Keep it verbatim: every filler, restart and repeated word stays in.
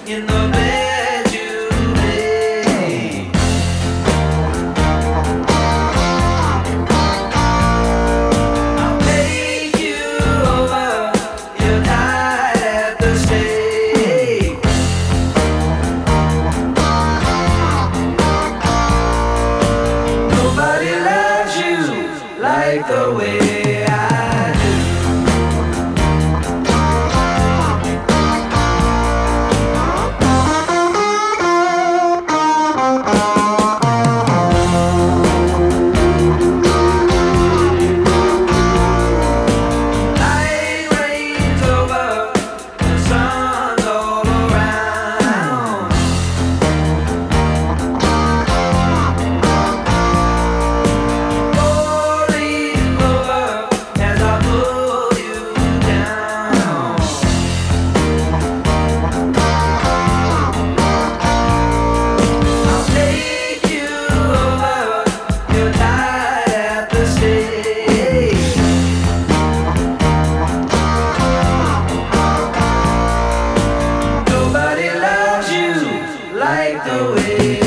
in the bed you lay. I'll take you over, you're tired at the stake. Nobody loves you like the way I do. Night rains over, the sun's all around. Four-leaf clover as I pull you down. I'll take you over, you're tired at the stake. Nobody loves you like the way